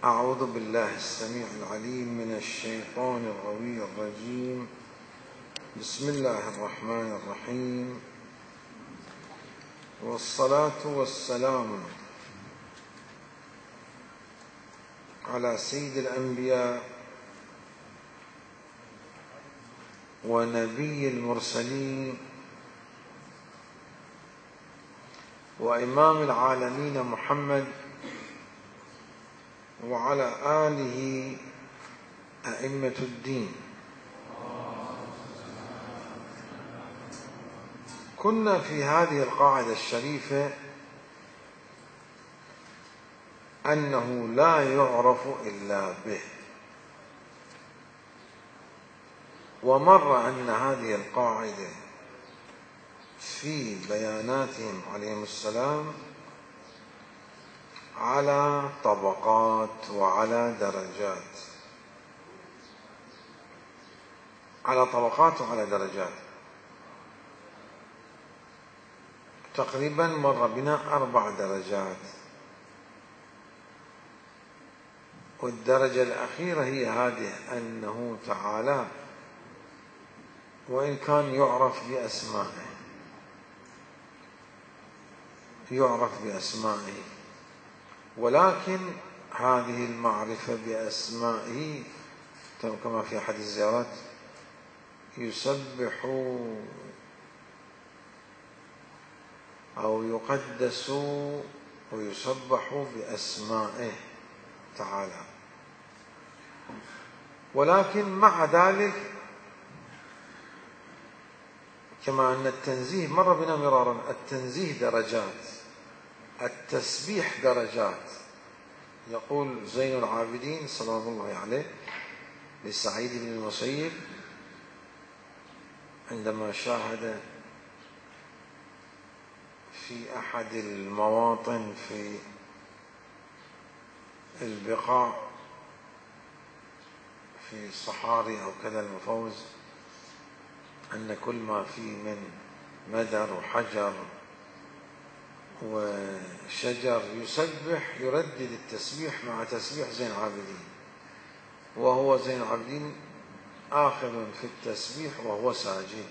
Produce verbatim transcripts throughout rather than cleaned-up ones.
أعوذ بالله السميع العليم من الشيطان الغوي الرجيم. بسم الله الرحمن الرحيم، والصلاة والسلام على سيد الأنبياء ونبي المرسلين وإمام العالمين محمد وعلى آله أئمة الدين. كنا في هذه القاعدة الشريفة أنه لا يعرف إلا به، ومر أن هذه القاعدة في بياناتهم عليهم السلام على طبقات وعلى درجات، على طبقات وعلى درجات. تقريبا مر بنا أربع درجات، والدرجة الأخيرة هي هذه، أنه تعالى وإن كان يعرف بأسمائه يعرف بأسمائه ولكن هذه المعرفة بأسمائه كما في أحد الزيارات يسبح أو يقدس ويسبح بأسمائه تعالى، ولكن مع ذلك كما أن التنزيه مر بنا مرارا، التنزيه درجات، التسبيح درجات. يقول زين العابدين صلى الله عليه لسعيد بن المسيب عندما شاهد في أحد المواطن في البقاع في الصحاري أو كذا المفوز أن كل ما فيه من مدر وحجر وشجر يسبح يردد التسبيح مع تسبيح زين العابدين، وهو زين العابدين آخر في التسبيح وهو ساجد.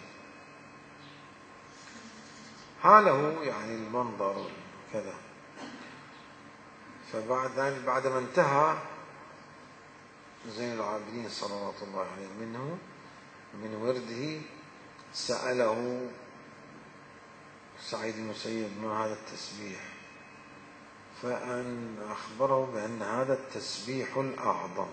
حاله يعني المنظر كذا. فبعد ذلك بعدما انتهى زين العابدين صلوات الله عليه منه من ورده سأله سعيد المسيب ما هذا التسبيح، فأن أخبره بأن هذا التسبيح الأعظم،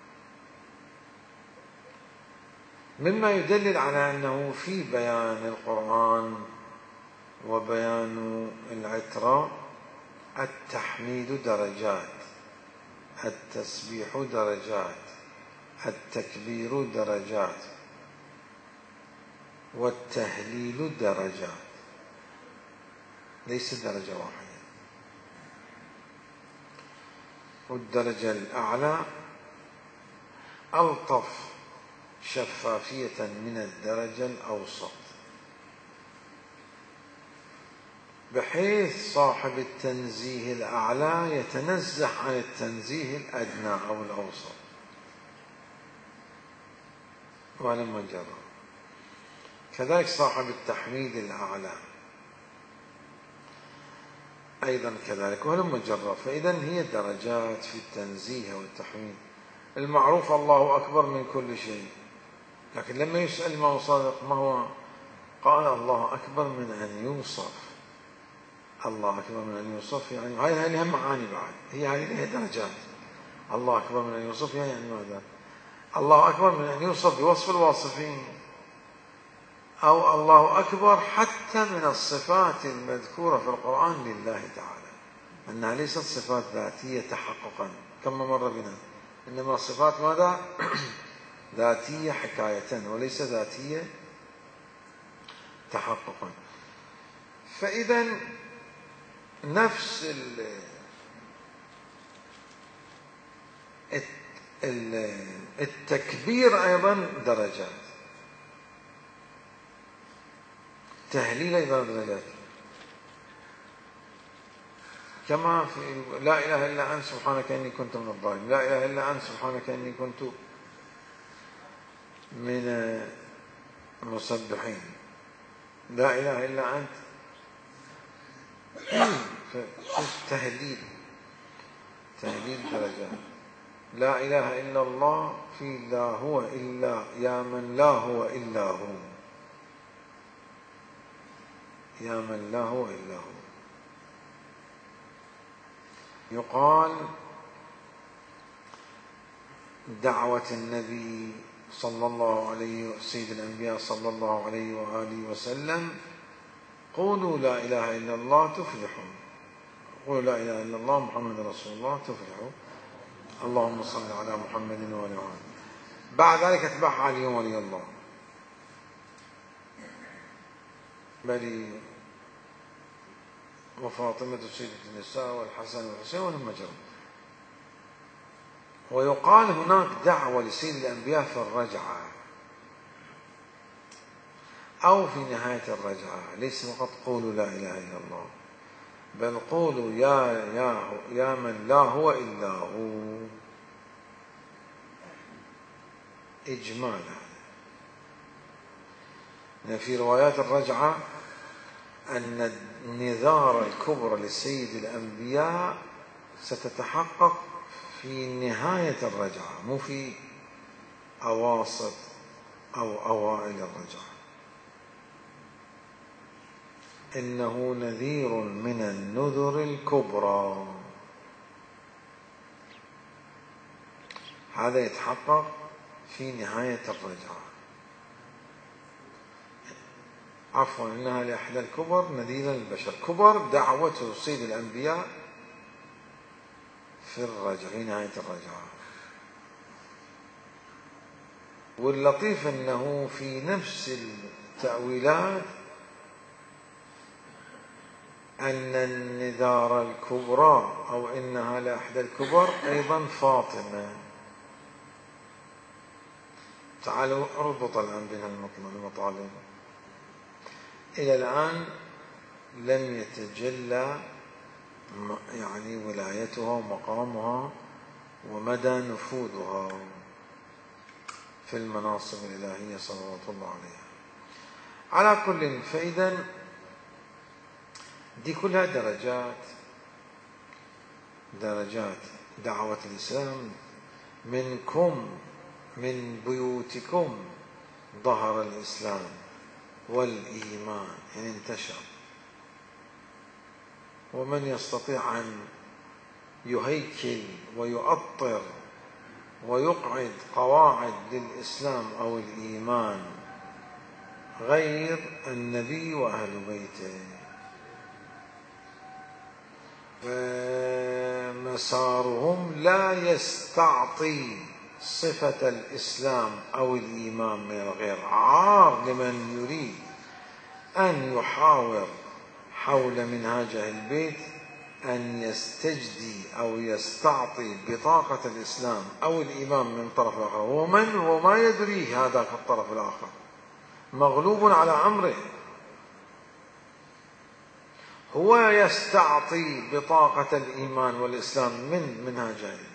مما يدلل على أنه في بيان القرآن وبيان العترة التحميد درجات، التسبيح درجات، التكبير درجات، والتهليل درجات، ليس درجة واحدة. والدرجة الأعلى ألطف شفافية من الدرجة الأوسط، بحيث صاحب التنزيه الأعلى يتنزه عن التنزيه الأدنى أو الأوسط. ولما جرى كذلك صاحب التحميد الأعلى أيضا كذلك ولما جرى. فإذا هي درجات في التنزيه والتحميد. المعروف الله أكبر من كل شيء، لكن لما يسأل ما هو صادق ما هو، قال الله أكبر من أن يوصف. الله أكبر من أن يوصف يعني هاي لها معاني بعد، هي هذه لها درجات. الله أكبر من أن يوصف يعني ماذا؟ الله أكبر من أن يوصف بوصف الواصفين، أو الله أكبر حتى من الصفات المذكورة في القرآن لله تعالى، أنها ليست صفات ذاتية تحققا كما مر بنا، إنما صفات ماذا؟ ذاتية حكاية وليس ذاتية تحققا. فإذا نفس التكبير أيضا درجات، تهليل أيضا درجات. كما في لا إله إلا أنت سبحانك إني كنت من الظالمين، لا إله إلا أنت سبحانك إني كنت من المسبحين، لا إله إلا أنت تهليل تهليل درجات. لا إله إلا الله في لا هو إلا يا من لا هو إلا هو، يا من لا هو إلا هو. يقال دعوة النبي صلى الله عليه سيد الأنبياء صلى الله عليه وآله وسلم قولوا لا إله إلا الله تفلحون، قولوا لا إله إلا الله محمد رسول الله تفلحوا، اللهم صل على محمد وآل محمد. بعد ذلك اتبعها علي ولي الله، بل وفاطمة سيدة النساء والحسن والحسين والمجرم. ويقال هناك دعوة لسيد الأنبياء في الرجعة أو في نهاية الرجعة، ليس فقط قولوا لا إله إلا الله، بل قولوا يا يا يا من لا هو إلا هو إجمالا. في روايات الرجعة أن النذار الكبرى لسيد الأنبياء ستتحقق في نهاية الرجعة، مو في أواسط أو أوائل الرجعة. إنه نذير من النذر الكبرى، هذا يتحقق في نهاية الرجعة. عفوا إنها لأحد الكبر نذيرا للبشر، كبر دعوة سيد الأنبياء في الرجعة في نهاية الرجعة. واللطيف أنه في نفس التأويلات أن النذار الكبرى أو إنها لأحد الكبر أيضا فاطمة. تعالوا اربط الآن بين المطالب. إلى الآن لم يتجلى يعني ولايتها ومقامها ومدى نفوذها في المناصب الإلهية صلوات الله عليها. على كل، فإذا دي كلها درجات درجات دعوة الإسلام. منكم من بيوتكم ظهر الإسلام والإيمان يعني انتشر، ومن يستطيع أن يهيكل ويؤطر ويقعد قواعد للإسلام أو الإيمان غير النبي وأهل بيته، فمسارهم لا يستعطي صفة الإسلام أو الإيمان من الغير. عار لمن يريد أن يحاور حول منهاج أهل البيت أن يستجدي أو يستعطي بطاقة الإسلام أو الإيمان من طرف آخر، ومن وما يدريه هذاك الطرف الآخر مغلوب على أمره. هو يستعطي بطاقة الإيمان والإسلام من منهاج أهل البيت.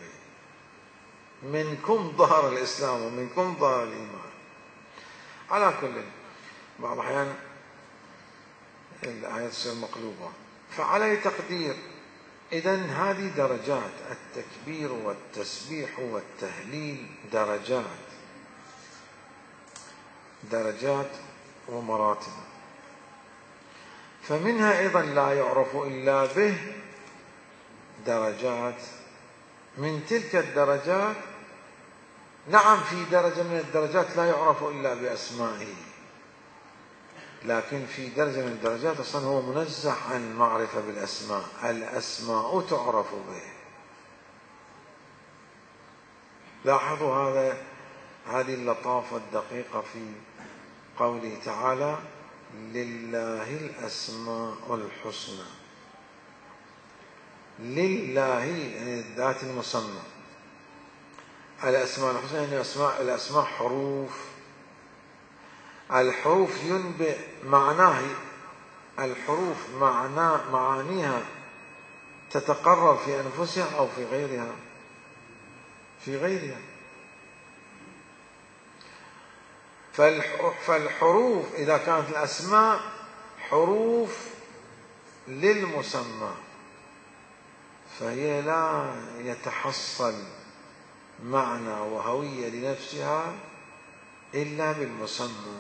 منكم ظهر الإسلام ومنكم ظهر الإيمان. على كل، بعض الأحيان الآيات تصير مقلوبة. فعلى تقدير إذن هذه درجات التكبير والتسبيح والتهليل، درجات درجات ومراتب. فمنها أيضا لا يعرف إلا به درجات. من تلك الدرجات نعم في درجة من الدرجات لا يعرف إلا بأسمائه، لكن في درجة من الدرجات أصلا هو منزه عن معرفة بالأسماء، الأسماء تعرف به. لاحظوا هذا هذه اللطافة الدقيقة في قوله تعالى لله الأسماء الحسنى. لله يعني الذات المسمى، الأسماء الحسنى يعني أسماء الأسماء حروف. الحروف ينبئ معناه، الحروف معناه معانيها تتقرر في أنفسها أو في غيرها؟ في غيرها. فالحروف إذا كانت الأسماء حروف للمسمى فهي لا يتحصل معنى وهوية لنفسها إلا بالمسمى.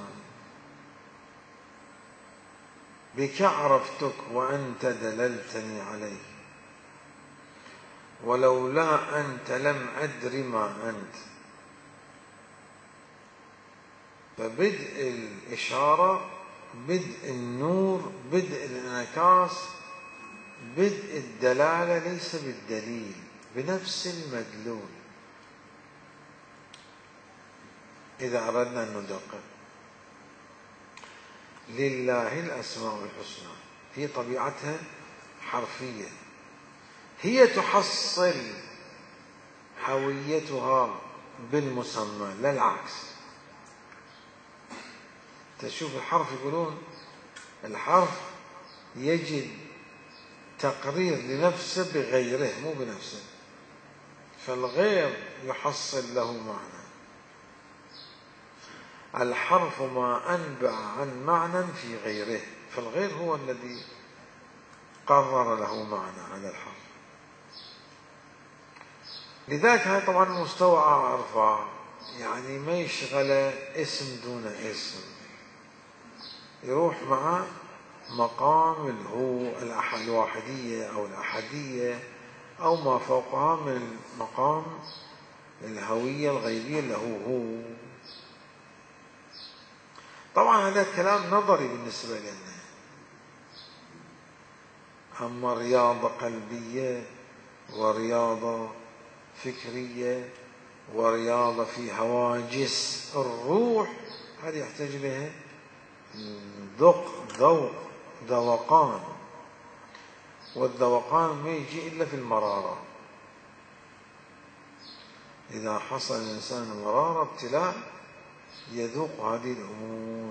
بك عرفتك وأنت دللتني عليه، ولولا أنت لم أدر ما أنت. فبدء الإشارة، بدء النور، بدء الانعكاس، بدء الدلالة ليس بالدليل، بنفس المدلول. إذا أردنا أن ندقق، لله الأسماء الحسنى في طبيعتها حرفية، هي تحصل هويتها بالمسمى لا العكس. تشوف الحرف يقولون الحرف يجد تقرير لنفسه بغيره مو بنفسه، فالغير يحصل له معنى. الحرف ما أنبع عن معنى في غيره، فالغير هو الذي قرر له معنى على الحرف. لذلك هذا طبعا مستوى أرفع، يعني ما يشغل اسم دون اسم، يروح مع مقام الهو الواحدية أو الأحدية أو ما فوقها من مقام الهوية الغيبية اللي هو هو. طبعا هذا كلام نظري بالنسبة لنا، أما رياضة قلبية ورياضة فكرية ورياضة في هواجس الروح هذه يحتاج لها ذوق ذوق ذوقان، والذوقان ما يجي إلا في المرارة. إذا حصل الإنسان مرارة ابتلاء يذوق هذه الأمور.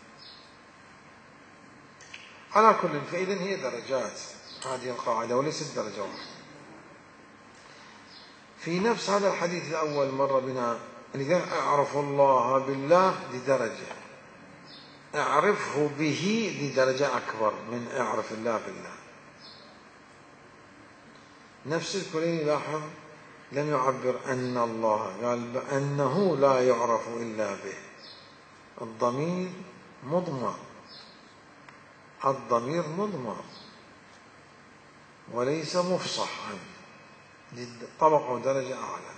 على كل، فإذن هي درجات هذه القاعدة وليست درجة واحدة. في نفس هذا الحديث الأول مر بنا لذلك أعرف الله بالله لدرجة، أعرفه به لدرجة أكبر من أعرف الله بالله. نفس الكلين لاحظ لم يعبر أن الله، قال أنه لا يعرف إلا به. الضمير مضمر، الضمير مضمر وليس مفصح عنه، طبقة ودرجة أعلى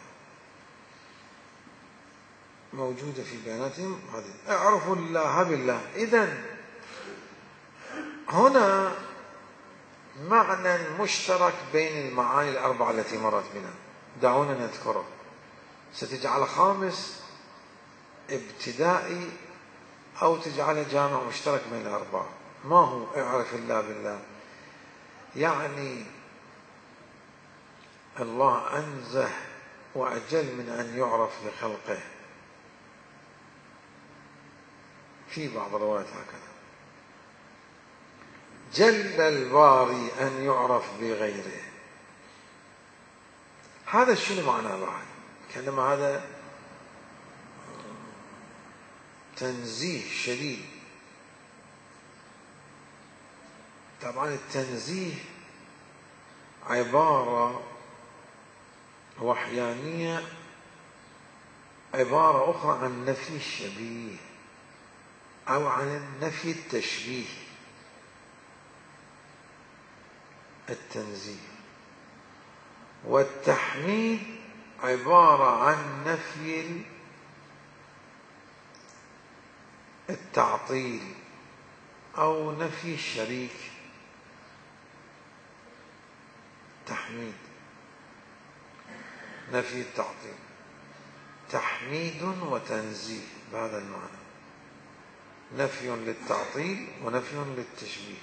موجودة في بياناتهم. هذه اعرفوا الله بالله. إذن هنا معنى مشترك بين المعاني الأربعة التي مرت بنا، دعونا نذكره. ستجعل خامس ابتدائي أو تجعل جامع مشترك بين الأربعة. ما هو اعرف الله بالله؟ يعني الله أنزه وأجل من أن يعرف لخلقه، في بعض الروايات هكذا. جل الباري أن يعرف بغيره. هذا شنو معناه بعد؟ كلمة هذا تنزيه شديد. طبعا التنزيه عبارة وحيانية، عبارة أخرى عن نفي الشبيه أو عن النفي التشبيه. التنزيه والتحميد عبارة عن نفي التعطيل أو نفي الشريك. تحميد نفي التعطيل، تحميد وتنزيه بهذا المعنى، نفي للتعطيل ونفي للتشبيه.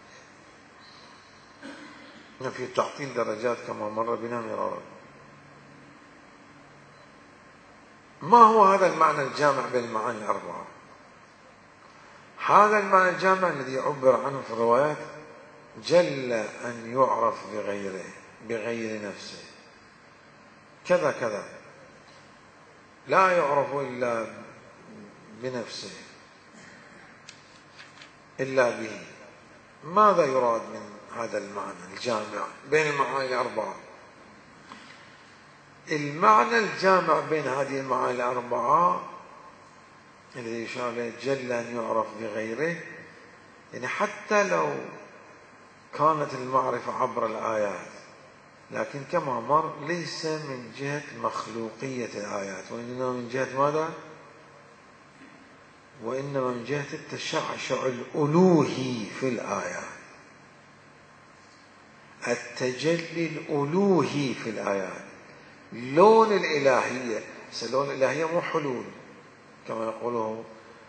نفي التعطيل درجات كما مر بنا مرارا. ما هو هذا المعنى الجامع بين المعاني الأربعة؟ هذا المعنى الجامع الذي عبر عنه في الروايات جل أن يعرف بغيره بغير نفسه، كذا كذا، لا يعرف إلا بنفسه إلا به. ماذا يراد من هذا المعنى الجامع بين المعاني الأربعة؟ المعنى الجامع بين هذه المعاني الأربعة الذي يشار إليه جل أن يعرف بغيره، يعني حتى لو كانت المعرفة عبر الآيات، لكن كما مر ليس من جهة مخلوقية الآيات، وإنما من جهة ماذا؟ وإنما من جهة التشعشع الألوهي في الآيات، التجلي الألوهي في الآيات، لون الإلهية. لون الإلهية مو حلول كما يقوله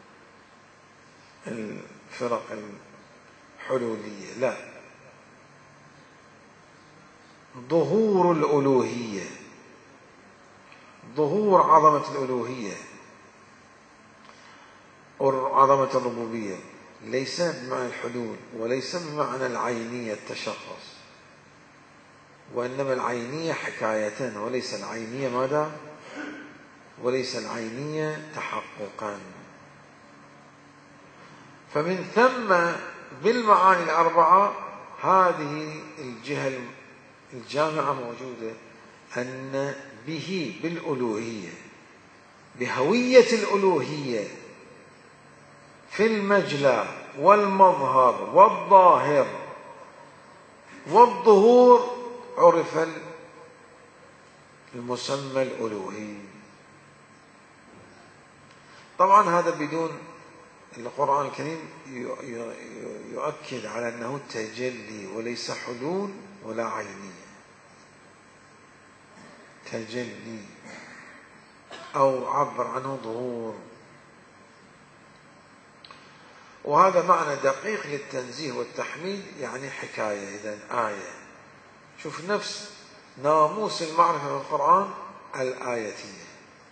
الفرق الحلولية، لا، ظهور الألوهية، ظهور عظمة الألوهية عظمة الربوبية، ليس بمعنى الحلول وليس بمعنى العينية التشخص، وإنما العينية حكاية وليس العينية ماذا؟ وليس العينية تحققا. فمن ثم بالمعاني الأربعة هذه الجهة الجامعة موجودة، أن به بالألوهية، بهوية الألوهية في المجلى والمظهر والظاهر والظهور عرف المسمى الألوهي. طبعا هذا بدون القرآن الكريم يؤكد على أنه تجلي وليس حلول ولا عينية، تجلي أو عبر عنه ظهور، وهذا معنى دقيق للتنزيه والتحميد، يعني حكاية إذن آية. شوف نفس ناموس المعرفة في القرآن الآيتية،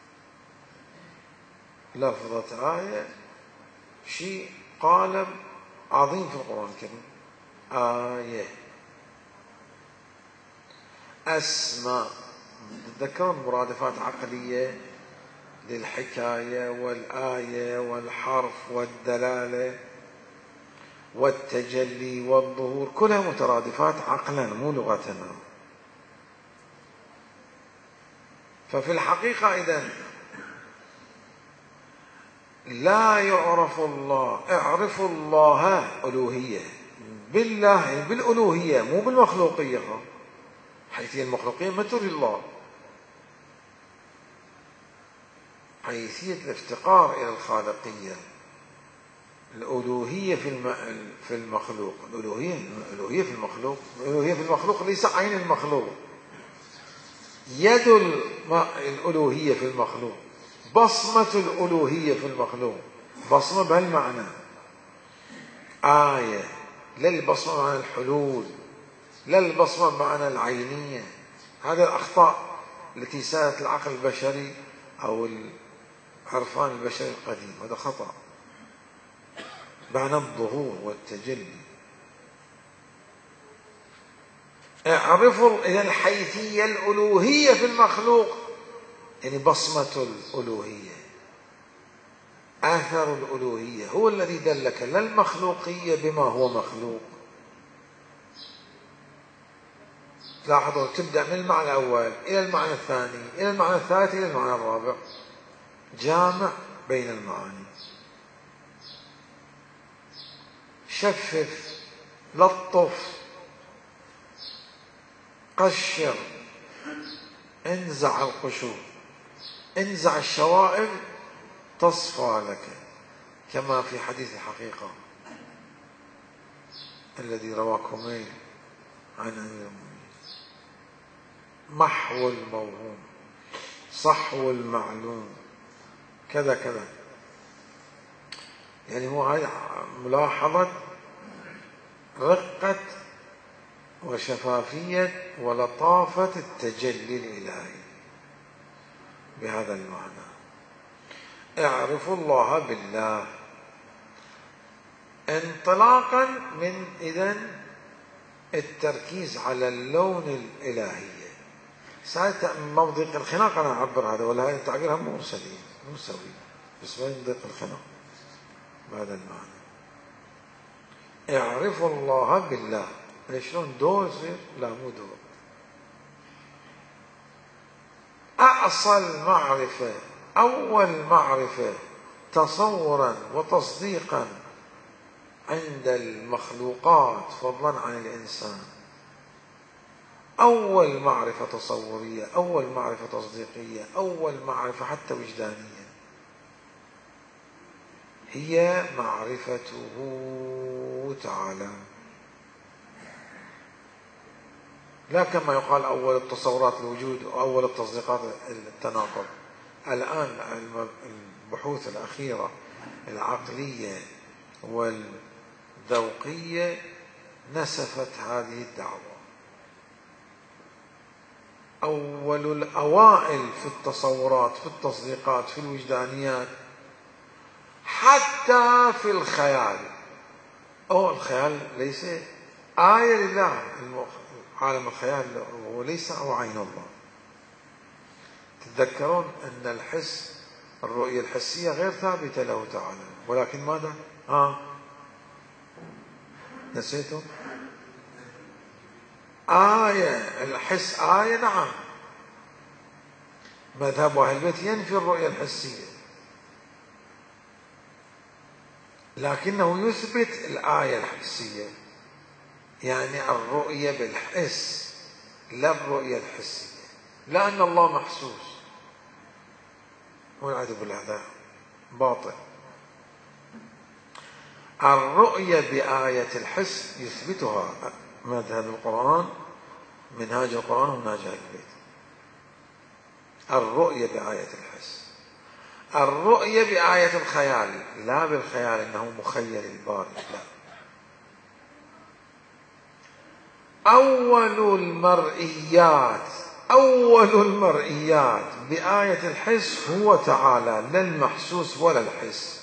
لفظة آية شيء قالب عظيم في القرآن الكريم، آية. أسماء، تذكرون مرادفات عقلية للحكاية والآية والحرف والدلالة والتجلي والظهور، كلها مترادفات عقلا مو لغتنا. ففي الحقيقة إذن لا يعرف الله، اعرفوا الله ألوهية بالله بالألوهية مو بالمخلوقية، حيث المخلوقية ما تري الله، حيثية الافتقار إلى الخالقية، الألوهية في في المخلوق، الألوهية الألوهية في المخلوق، الألوهية في المخلوق ليس عين المخلوق، يد الألوهية في المخلوق، بصمة الألوهية في المخلوق، بصمة بهالمعنى آية، لا البصمة بمعنى الحلول، لا البصمة بمعنى العينية. هذه الأخطاء التي سادت العقل البشري أو العرفان البشري القديم، هذا خطأ. معنى الظهور والتجلي، اعرفوا إلى الحيثية الألوهية في المخلوق، يعني بصمة الألوهية، آثر الألوهية هو الذي دلك، لا المخلوقية بما هو مخلوق. لاحظوا تبدأ من المعنى الأول إلى المعنى الثاني إلى المعنى الثالث إلى المعنى الرابع، جامع بين المعاني. شفف، لطف، قشر، انزع القشور، انزع الشوائب تصفى لك، كما في حديث الحقيقة الذي رواه كميل عن أمير المؤمنين: محو الموهوم، صحو المعلوم، كذا كذا. يعني هو هاي ملاحظة رقة وشفافية ولطافة التجلي الإلهي بهذا المعنى. اعرفوا الله بالله، انطلاقا من إذن التركيز على اللون الإلهي. ساعتها ما بضيق الخناق أنا أعبر هذا، ولا هاي التعبير هم مو سليم مو سوي، بس ما يضيق الخناق بهذا المعنى. اعرفوا الله بالله. شلون دور يصير؟ لا مو دور. أصل معرفة، أول معرفة تصورا وتصديقا عند المخلوقات فضلا عن الإنسان، أول معرفة تصورية، أول معرفة تصديقية، أول معرفة حتى وجدانية، هي معرفته تعالى. لا كما يقال أول التصورات الوجود وأول التصديقات التناقض. الآن البحوث الأخيرة العقلية والذوقية نسفت هذه الدعوة. أول الأوائل في التصورات، في التصديقات، في الوجدانيات، حتى في الخيال. أو الخيال ليس آية لله، عالم الخيال وليس هو عين الله. تتذكرون أن الحس، الرؤية الحسية غير ثابتة له تعالى، ولكن ماذا؟ ها نسيتم؟ آية، الحس آية، نعم. مذهب أهل البيت ينفي الرؤية الحسية، لكنه يثبت الآية الحسية، يعني الرؤية بالحس لا الرؤية الحسية، لأن الله محسوس والعياذ بالله هذا باطل. الرؤية بآية الحس يثبتها مذهب القرآن، منهاج القرآن ومنهاج أهل البيت. الرؤية بآية الحس. الرؤية بآية الخيال لا بالخيال إنه مخيل الباري، لا. أول المرئيات، أول المرئيات بآية الحس هو تعالى، لا المحسوس ولا الحس.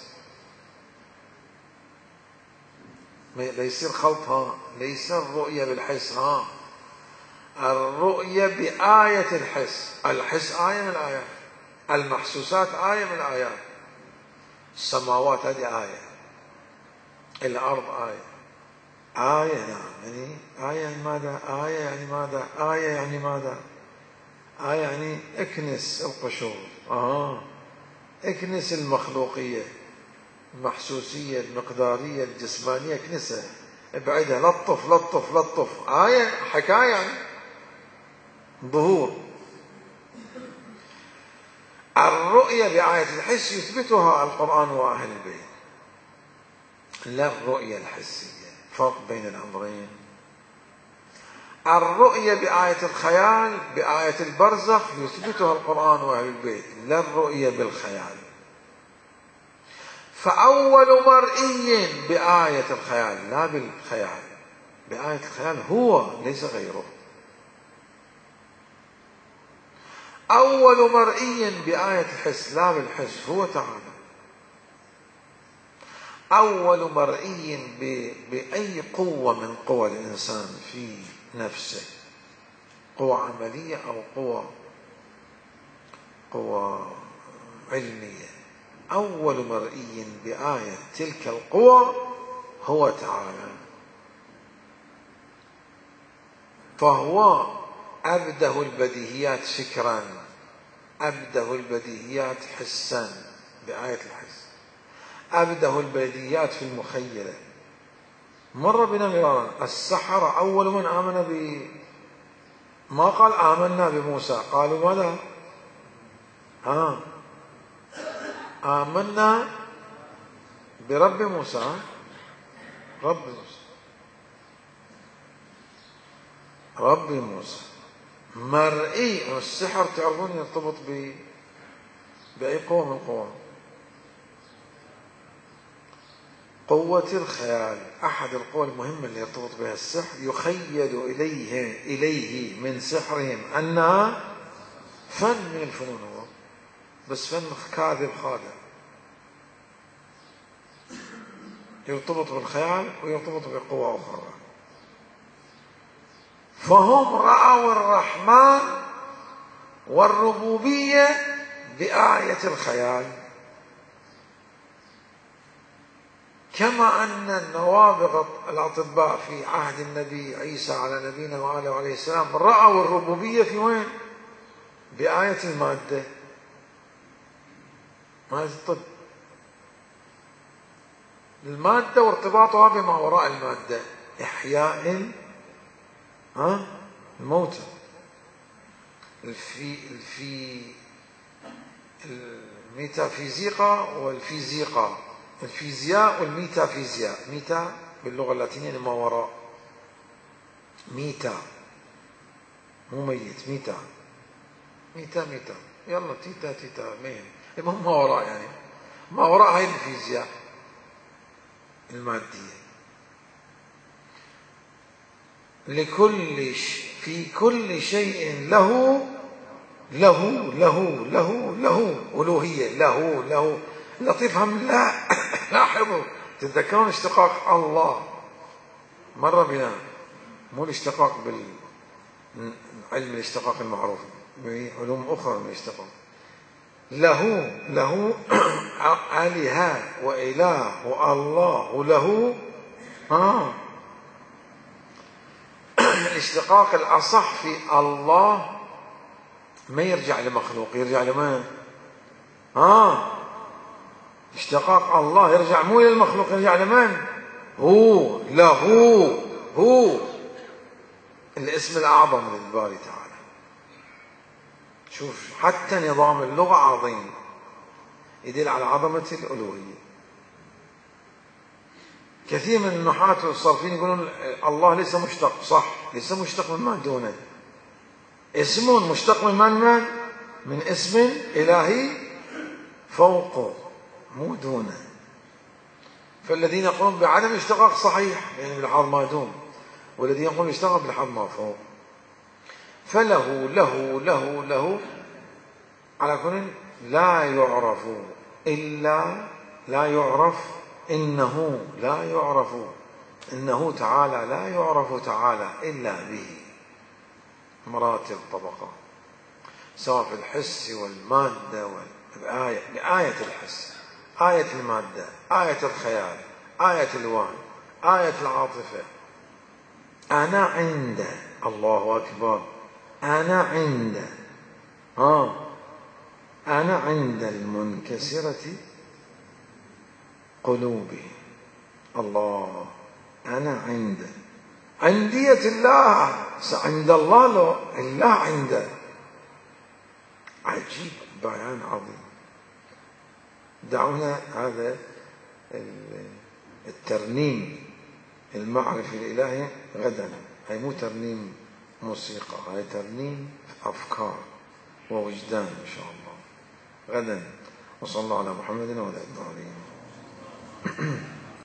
ليس الخلط، ها، ليس الرؤية بالحس، ها، الرؤية بآية الحس. الحس آية من الآيات، المحسوسات آية من الآيات. السماوات هذه آية، الأرض آية. آية نعم، يعني آية يعني ماذا؟ آية يعني ماذا؟ آية يعني ماذا؟ آية يعني اكنس القشور، آه اكنس المخلوقية، المحسوسية، المقدارية، الجسمانية، اكنسها، ابعدها، لطف لطف لطف. آية حكاية يعني ظهور. الرؤية بآية الحس يثبتها القرآن وأهل البيت، لا الرؤية الحسية. فرق بين الأمرين. الرؤية بآية الخيال، بآية البرزخ، يثبتها القرآن وأهل البيت، لا الرؤية بالخيال. فأول مرئي بآية الخيال لا بالخيال، بآية الخيال هو ليس غيره. أول مرئي بآية الحس لا بالحس هو تعالى. أول مرئي بأي قوة من قوى الإنسان في نفسه، قوة عملية أو قوة قوة علمية، أول مرئي بآية تلك القوة هو تعالى. فهو أبده البديهيات فكرا، أبده البديهيات حسا بآية الحس، أبده البديهيات في المخيلة. مر بنا مرارا السحرة أول من آمن ب ما قال آمنا بموسى، قالوا ماذا؟ ها آمنا برب موسى، رب موسى، رب موسى. مرئي السحر تعرفون يرتبط ب بأي قوة من القوى؟ قوة الخيال. أحد القوى المهمة اللي يرتبط بها السحر، يخيل إليه إليه من سحرهم أنها فن من الفنون، هو بس فن كاذب خادع، يرتبط بالخيال ويرتبط بقوة أخرى. فهم رأوا الرحمن والربوبية بآية الخيال، كما أن النوابغ الأطباء في عهد النبي عيسى على نبينا وآله عليه السلام رأوا الربوبية في وين؟ بآية المادة، مادة الطب، المادة وارتباطها بما وراء المادة، إحياء ها الموتى، الفي الفي الميتافيزيقا والفيزيقا، الفيزياء والميتافيزياء، ميتا باللغة اللاتينية ما وراء، ميتا مو ميت، ميتا ميتا ميتا يلا تيتا تيتا مين، المهم ما وراء، يعني ما وراء هاي الفيزياء المادية. لكل ش... في كل شيء له له له له له ألوهية، له له لطيف هم لا لاحظوا تتذكرون اشتقاق الله مرة بنا، مو الاشتقاق بالعلم الاشتقاق المعروف، بعلوم أخرى من الاشتقاق. له له آلهة وإله والله وله آه الاشتقاق الأصح في الله ما يرجع لمخلوق، يرجع لمن؟ آه اشتقاق الله يرجع مو للمخلوق، يرجع لمن؟ هو له هو الاسم الأعظم للباري تعالى. شوف حتى نظام اللغة عظيم يدل على عظمة الألوهية. كثير من النحاة والصارفين يقولون الله ليس مشتق، صح، ليس مشتق من من دونه، اسم مشتق من من من من اسم إلهي فوقه مو دونه. فالذين يقولون بعدم اشتقاق صحيح يعني بالحظ ما دون، والذين يقولون اشتقاق بالحظ ما فوق. فله له له له على كل لا يعرف إلا لا يعرف إنه لا يعرف إنه تعالى لا يعرف تعالى إلا به. مراتب طبقة سواء في الحس والمادة والآية، بآية الحس، آية المادة، آية الخيال، آية الوهم، آية العاطفة. أنا عند الله أكبر، أنا عند آه أنا عند المنكسرة قلوبهم. الله أنا عند عندية الله، عند الله له الله عنده. عجيب، بيان عظيم. دعونا هذا الترنيم المعرفي الإلهي غدا، هي مو ترنيم موسيقى، هي ترنيم أفكار ووجدان إن شاء الله غدا. وصلى الله على محمد وعلى آله.